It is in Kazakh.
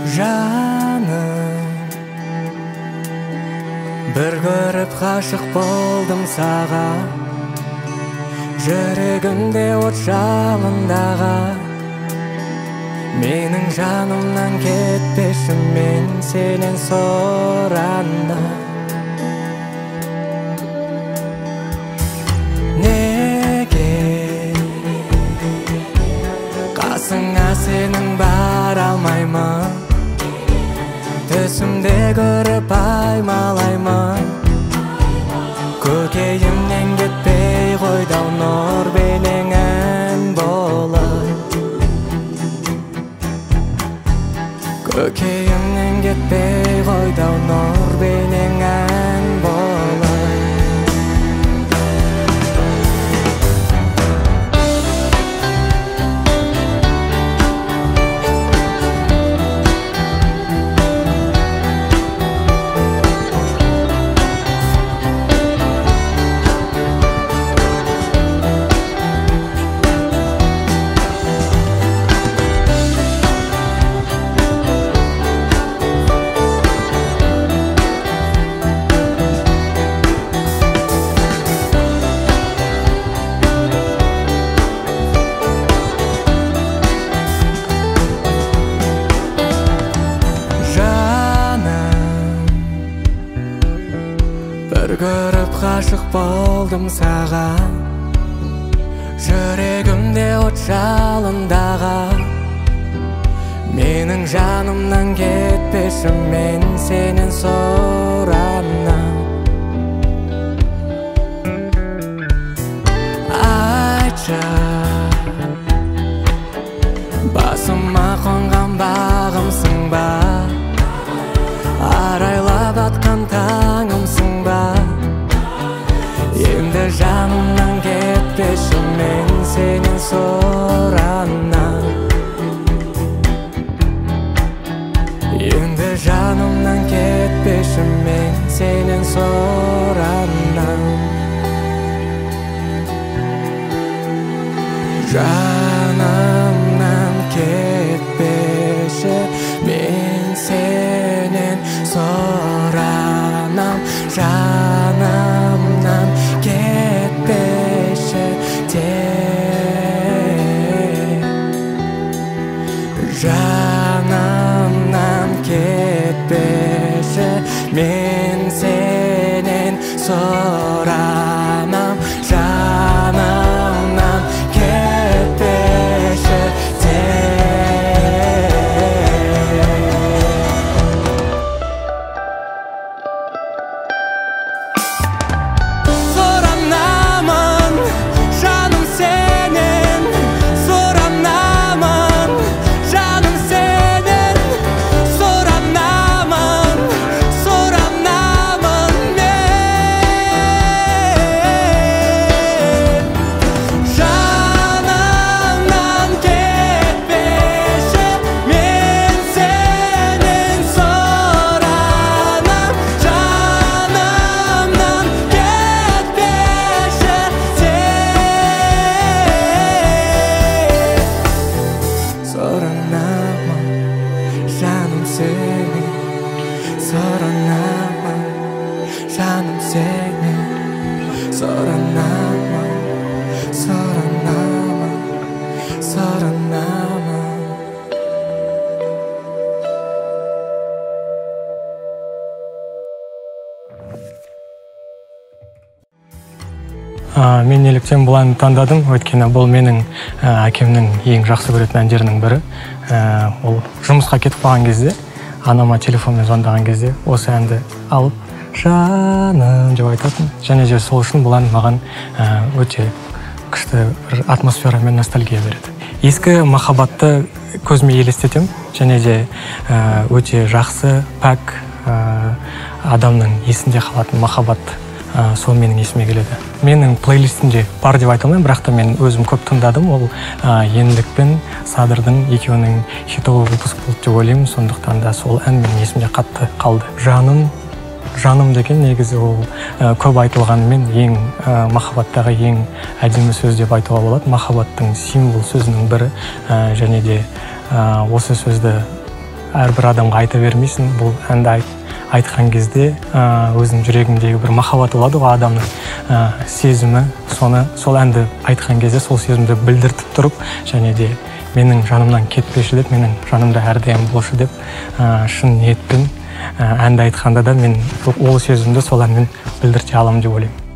Жаным, бір көріп ғашық болдым саған, жүрегімде от жалындаған. Менің жанымнан кетпеші, мен сенен соранда. Неге қасыңа сенің бара алмаймын, түсімде көріп аймалаймын. Көкейімнен кетпей қойдау нұр бейнеңнен болып. Көкейімнен кетпей қойдау нұр бейнеңнен болып. Бір көріп ғашық болдым саған, жүрегімде от жалындаған. Менің жанымнан кетпеші, мен сенен соранам. Айтшы, басыма қонған бағымсың ба, арайлап атқан таңымсың ба. Енді жанымнан кетпеші, мен сенен соранам. Енді жанымнан кетпеші, мен сенен соранам. Жанымнан кетпеші, мен сенен соранам. Жанымнан кетпеші жанымнан кетпеші, мен сенен соранам. Жанымнан кетпеші Мен неліктен бұл әнді таңдадым, өйткені бұл менің әкемнің ең жақсы көретін әндерінің бірі. Ол жұмысқа кетіп қалған кезде, анама телефонмен звондаған кезде осы әнді алып, жаным деп айтатын. Және де сол үшін бұл ән маған өте күшті бір атмосфера мен ностальгия береді. Ескі махаббатты көзіме елестетем, және де өте жақсы, пәк адамның есінде қалатын махаббат сол менің есіме келеді. Менің плейлистімде бар деп айта алмаймын, бірақ та мен өзім көп тыңдадым. Ол Еңлік пен Садырдың екеуінің хитовый выпуск болды деп ойлаймын. Сондықтан да сол ән менің есімде қатты қалды. Жаным деген негізі ол көп айтылғанымен ең махаббаттағы ең әдемі сөз деп айтуға болады. Махаббаттың символ сөзінің бірі, және де осы сөзді әрбір адамға айта бермейсің. Бұл әнді айтқан кезде өзінің жүрегімдегі бір махаббат болады ғой, адамның сезімі, сол әнді айтқан кезде сол сезімді білдіртіп тұрып, және де менің жанымнан кетпеші деп, менің жанымда әрдайым болшы деп шын ниетпен әнді айтқанда да мен ол сезімді сол әнмен білдірте аламын деп ойлаймын.